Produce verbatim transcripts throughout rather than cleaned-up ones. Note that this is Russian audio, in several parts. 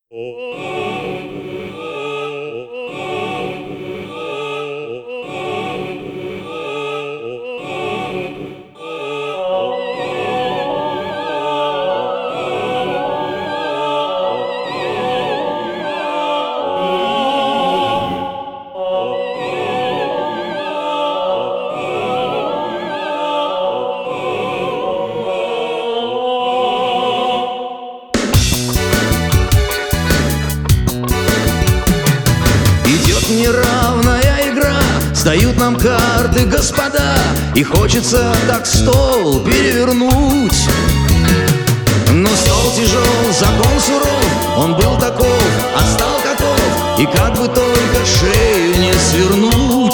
Неравная игра, сдают нам карты господа, и хочется так стол перевернуть. Но стол тяжел, закон суров, он был таков, а стал каков, и как бы только шею не свернуть.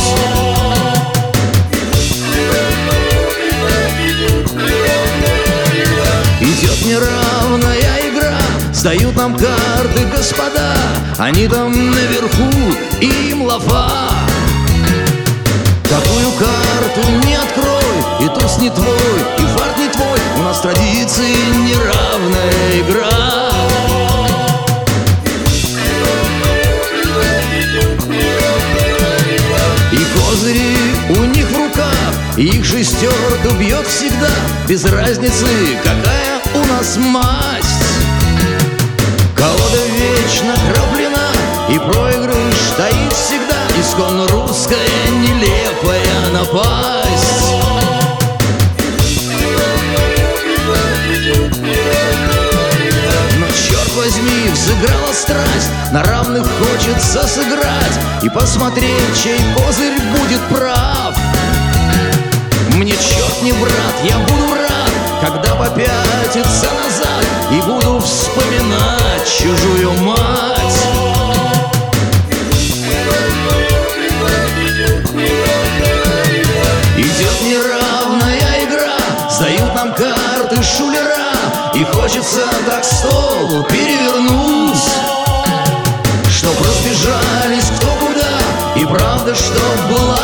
Идет неравная игра, сдают нам карты господа, они там наверху, им лафа. Какую карту не открой, и туз не твой, и фарт не твой, у нас традиции неравная игра. И козыри у них в руках, и их шестерка бьет всегда, без разницы, какая у нас масть. Колода вечно краплена, и проигрыш стоит всегда, исконно русская нелепая напасть. Но черт возьми, взыграла страсть, на равных хочется сыграть и посмотреть, чей козырь будет прав. Мне черт не брат, я буду рад, когда попятится назад, и буду вспоминать чужую мать. Идет неравная игра, сдают нам карты шулера, и хочется так стол перевернуть, чтоб разбежались кто куда, и правда, чтоб была